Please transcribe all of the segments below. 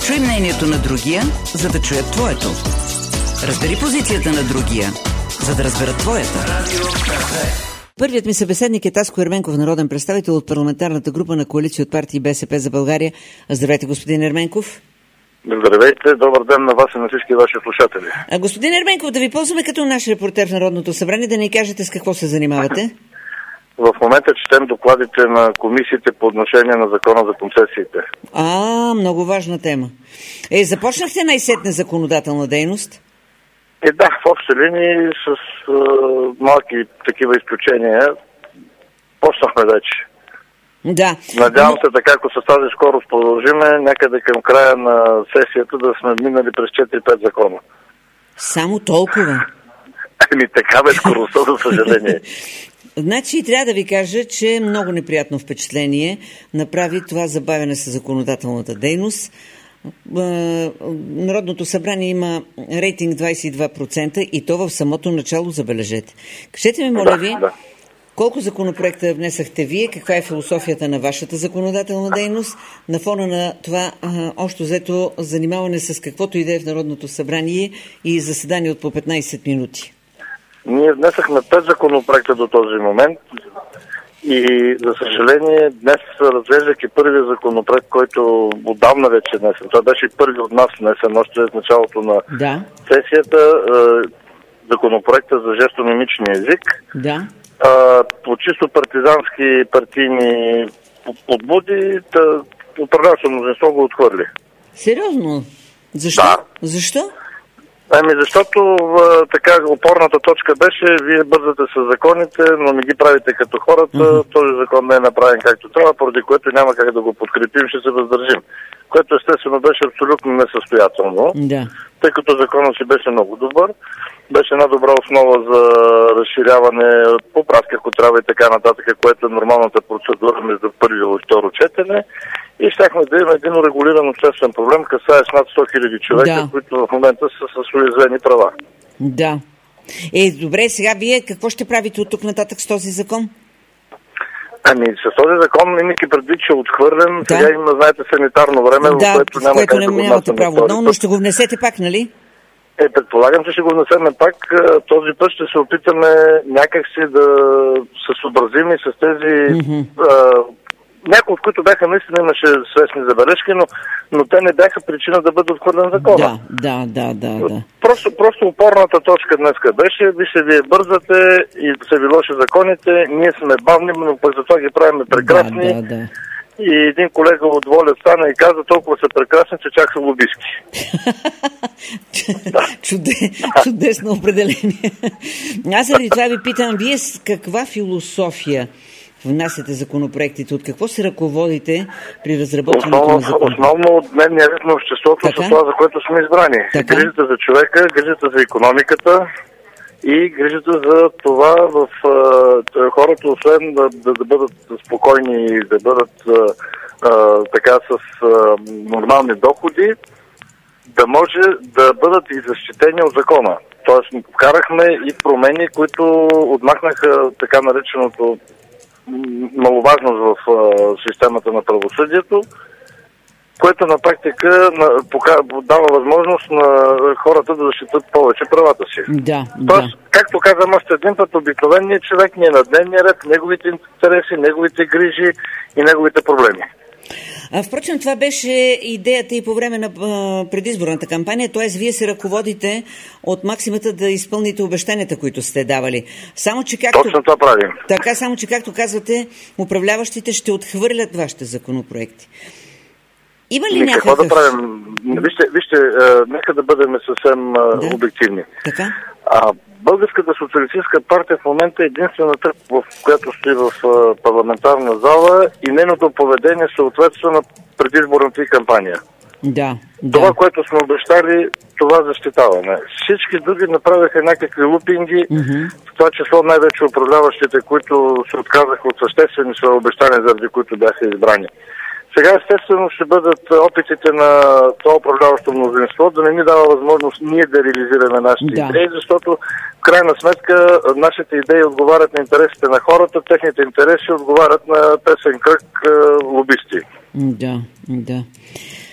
Чуй мнението на другия, за да чуят твоето. Разбери позицията на другия, за да разберат твоята. Първият ми събеседник е Таско Ерменков, народен представител от парламентарната група на коалиция от партии БСП за България. Здравейте, господин Ерменков. Здравейте, добър ден на вас и на всички ваши слушатели. Господин Ерменков, да ви ползваме като наш репортер в Народното събрание, да ни кажете с какво се занимавате. В момента четем докладите на комисиите по отношение на закона за концесиите. Много важна тема. Започнахте най-сетне законодателна дейност? Да, в общи линии с малки такива изключения почнахме вече. Да. Надявам се така, ако с тази скорост продължиме, някъде към края на сесията да сме минали през 4-5 закона. Само толкова? Така бе скоростта, за съжаление. Значи трябва да ви кажа, че много неприятно впечатление направи това забавяне с законодателната дейност. Народното събрание има рейтинг 22% и то в самото начало, забележете. Кажете ми, моля ви, колко законопроекта внесахте вие, каква е философията на вашата законодателна дейност, на фона на това общо взето занимаване с каквото и да е в Народното събрание и заседание от по 15 минути? Ние внесахме 5 законопроекта до този момент и, за съжаление, днес, разглеждайки първия законопроект, който отдавна вече е внесен, това беше първи от нас внесен още в началото на сесията, законопроекта за жестомимичния език. Да. По чисто партизански партийни подбуди, управляващо мнозинство го отхвърли. Сериозно? Защо? Да. Защо? Защото така опорната точка беше, вие бързате с законите, но не ги правите като хората, този закон не е направен както трябва, поради което няма как да го подкрепим, ще се въздържим. Което естествено беше абсолютно несъстоятелно, тъй като законът си беше много добър, беше една добра основа за разширяване, поправки, ако трябва и така нататък, което е нормалната процедура между първо и второ четене. И щяхме да имаме един урегулиран обществен проблем, касае с над 100 000 човека, които в момента са с уязвени права. Да. Добре, сега вие какво ще правите от тук нататък с този закон? С този закон, имайки предвид, че е отхвърлен, сега има, знаете, санитарно време, в което няма как да го внасяме право. Но ще го внесете пак, нали? Предполагам, че ще го внесем пак. Този път ще се опитаме някакси да се съобразим и с тези... някои от които бяха, наистина имаше свестни забележки, но те не бяха причина да бъде отхвърлен закона. Да. Просто опорната точка днеска беше, вие бързате и са ви лоши законите, ние сме бавни, но пък затова ги правим прекрасни. Да. И един колега от Воля стана и каза, толкова са прекрасни, че чак са лобистки. Чудесно определение. Аз заради това ви питам, вие с каква философия внасяте законопроектите? От какво се ръководите при разработването на закон? Основно от дневния ред на обществото, с това, за което сме избрани. Грижата за човека, грижата за икономиката и грижата за това в хората, освен да бъдат спокойни и да бъдат така с нормални доходи, да може да бъдат и защитени от закона. Тоест, вкарахме и промени, които отмахнаха така нареченото маловажност в системата на правосъдието, което на практика дава възможност на хората да защитат повече правата си. Тоест, както казвам още един път, обикновеният човек ни е на дневния ред, неговите интереси, неговите грижи и неговите проблеми. Впрочем, това беше идеята и по време на предизборната кампания, т.е. вие се ръководите от максимата да изпълните обещанията, които сте давали. Точно това правим. Така, само че както казвате, управляващите ще отхвърлят вашите законопроекти. Има ли някакъв... Какво да правим? Вижте, нека да бъдем съвсем обективни. Така? Българската социалистическа партия в момента е единствената, в която стои в парламентарна зала и нейното поведение съответства на предизборната и кампания. Това, което сме обещали, това защитаваме. Всички други направиха някакви лупинги, в това число най-вече управляващите, които се отказаха от съществени свои обещания, заради които бяха избрани. Сега естествено ще бъдат опитите на това управляващо мнозинство да не ни дава възможност ние да реализираме нашите идеи, защото в крайна сметка нашите идеи отговарят на интересите на хората, техните интереси отговарят на тесен кръг лобисти. Да.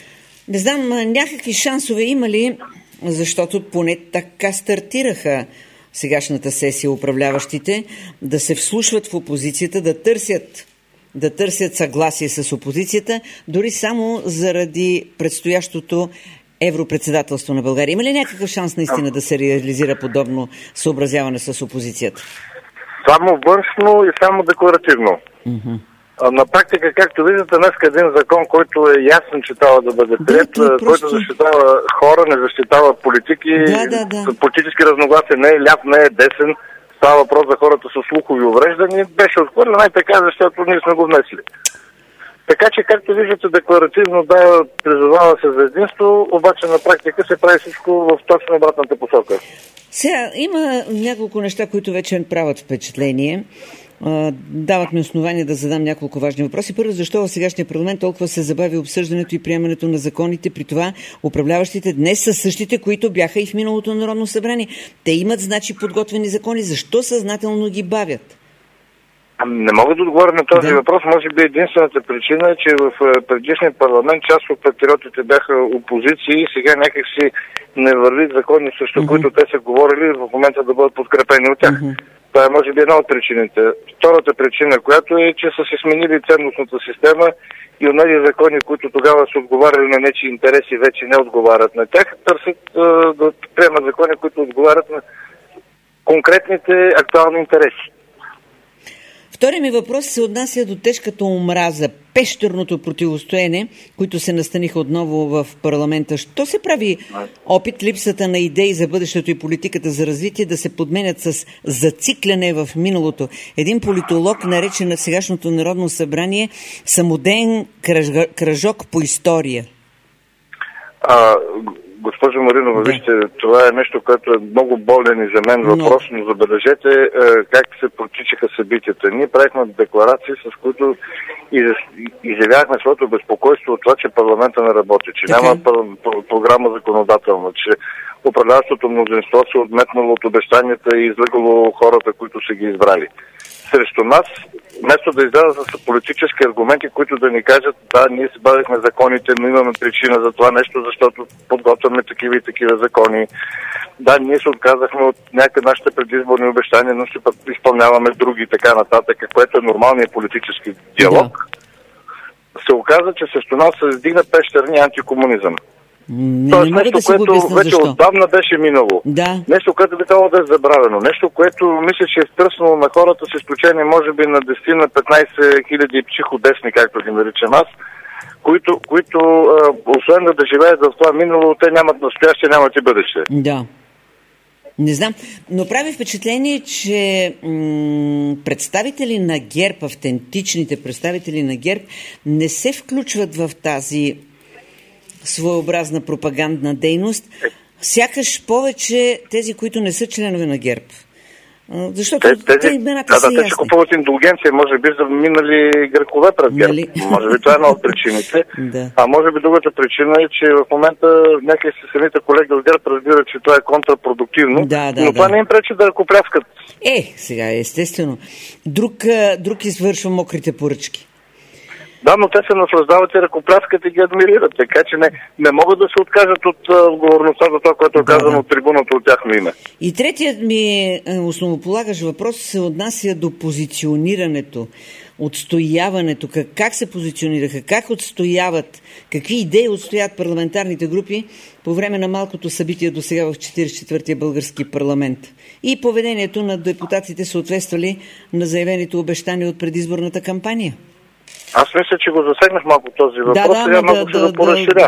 Не знам, някакви шансове има ли, защото поне така стартираха сегашната сесия управляващите, да се вслушват в опозицията, да търсят съгласие с опозицията, дори само заради предстоящото европредседателство на България. Има ли някакъв шанс наистина да се реализира подобно съобразяване с опозицията? Само външно и само декларативно. На практика, както виждате, днес един закон, който е ясен, че трябва да бъде приет, който защитава хора, не защитава политики, политически разногласия, не е ляв, не е десен, става въпрос за хората с слухови увреждания, беше отхвърлен най-така, защото ние сме го внесли. Така че, както виждате, декларативно да призовава се за единство, обаче на практика се прави всичко в точно обратната посока. Сега, има няколко неща, които вече правят впечатление. Дават ми основание да задам няколко важни въпроси. Първо, защо в сегашния парламент толкова се забави обсъждането и приемането на законите, при това управляващите днес са същите, които бяха и в миналото Народно събрание. Те имат, значи, подготвени закони. Защо съзнателно ги бавят? Не мога да отговоря на този въпрос. Може би единствената причина е, че в предишния парламент част от патриотите бяха опозиции и сега някакси не вървят закони, срещу които те са говорили, в момента да бъдат подкрепени от тях. Това е може би една от причините. Втората причина, която е, че са се сменили ценностната система и от тези закони, които тогава са отговаряли на нечии интереси, вече не отговарят на тях, търсят да приемат закони, които отговарят на конкретните актуални интереси. Вторият ми въпрос се отнася до тежката омраза, пещерното противостоене, които се настаниха отново в парламента. Що се прави опит, липсата на идеи за бъдещето и политиката за развитие да се подменят с зацикляне в миналото? Един политолог нарече на сегашното Народно събрание самодеен кръжок по история. Госпожо Маринова, вижте, това е нещо, което е много болен и за мен въпрос, но забележете как се протичаха събитията. Ние правихме декларации, с които изявявахме своето безпокойство от това, че парламента не работи, че няма програма законодателна, че управляващото мнозинство се отметнало от обещанията и излъгало хората, които са ги избрали. Срещу нас, вместо да излязат с политически аргументи, които да ни кажат, да, ние си бавихме законите, но имаме причина за това нещо, защото подготвяме такива и такива закони. Да, ние се отказахме от някакви нашите предизборни обещания, но ще изпълняваме други и така нататък, което е нормалният политически диалог. Се оказа, че срещу нас се издигна пещерния антикомунизъм. Тоест нещо, което вече отдавна беше минало. Нещо, което би трябвало да е забравено. Нещо, което мисля, че е втръснало на хората, с изключение може би на 10 на 15 хиляди психодесни, както ги наричам аз, които освен да живеят в това минало, те нямат настояще, нямат и бъдеще. Да. Не знам, но прави впечатление, че представители на ГЕРБ, автентичните представители на ГЕРБ, не се включват в тази своеобразна пропагандна дейност, сякаш повече тези, които не са членове на ГЕРБ. Защото те имената са ясни. Те ще купуват индулгенция, може би за минали грехове пред ГЕРБ. Може би това е една от причините. А може би другата причина е, че в момента някакви самите колеги от ГЕРБ разбират, че това е контрапродуктивно, но това не им пречи да ръкопляскат. Сега естествено. Друг извършва мокрите поръчки. Да, но те се наслаждават и ръкопляскат и ги адмирират, така че не могат да се откажат от отговорността за това, което е казано от трибуната от тяхно име. И третият ми основополагащ въпрос се отнася до позиционирането, отстояването, как се позиционираха, как отстояват, какви идеи отстоят парламентарните групи по време на малкото събитие до сега в 44-тия български парламент. И поведението на депутатите съответствали на заявените обещания от предизборната кампания. Аз мисля, че го засегнах малко този въпрос, сега малко ще го поразширя.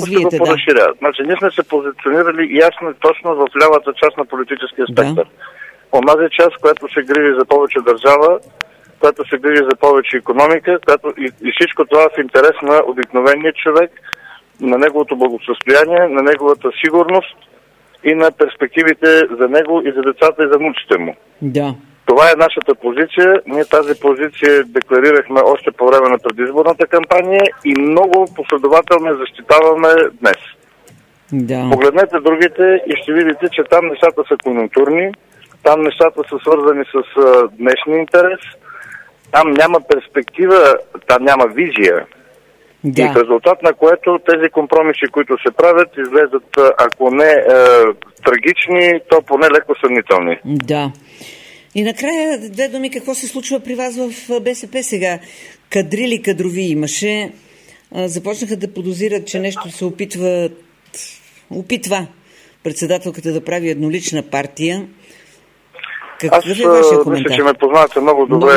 Значи, ние сме се позиционирали ясно и точно в лявата част на политическия спектър. Онази част, която се грижи за повече държава, която се грижи за повече икономика, и всичко това в интерес на обикновения човек, на неговото благосъстояние, на неговата сигурност и на перспективите за него и за децата и за внуците му. Това е нашата позиция. Ние тази позиция декларирахме още по време на предизборната кампания и много последователно защитаваме днес. Погледнете другите и ще видите, че там нещата са конюнктурни, там нещата са свързани с днешния интерес, там няма перспектива, там няма визия. Да. И в резултат на което тези компромиси, които се правят, изглеждат, ако не трагични, то поне леко съмнителни. Да. И накрая, две думи, какво се случва при вас в БСП сега? Кадри ли кадрови имаше? Започнаха да подозират, че нещо се опитва председателката да прави еднолична партия. Аз мисля, че ме познавате много добре.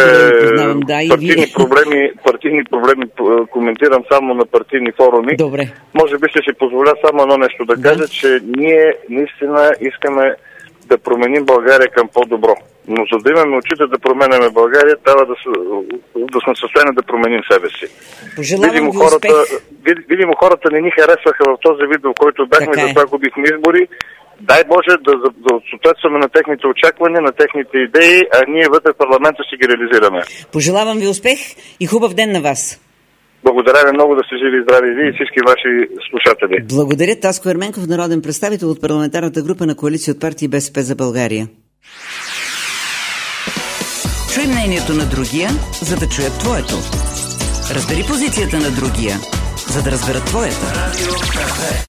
Партийни проблеми коментирам само на партийни форуми. Добре. Може би ще си позволя само едно нещо да кажа, че ние наистина искаме да променим България към по-добро. Но за да имаме очите да променяме България, трябва да сме в състояние да променим себе си. Видимо хората не ни харесваха в този вид, в който бяхме, затова губихме избори. Дай Боже да съответстваме на техните очаквания, на техните идеи, а ние вътре в парламента си ги реализираме. Пожелавам ви успех и хубав ден на вас. Благодаря ви много, да сте живи и здрави ви и всички ваши слушатели. Благодаря. Таско Ерменков, народен представител от парламентарната група на коалиция от партии БСП за България. Чуй мнението на другия, за да чуят твоето. Разбери позицията на другия, за да разберат твоята.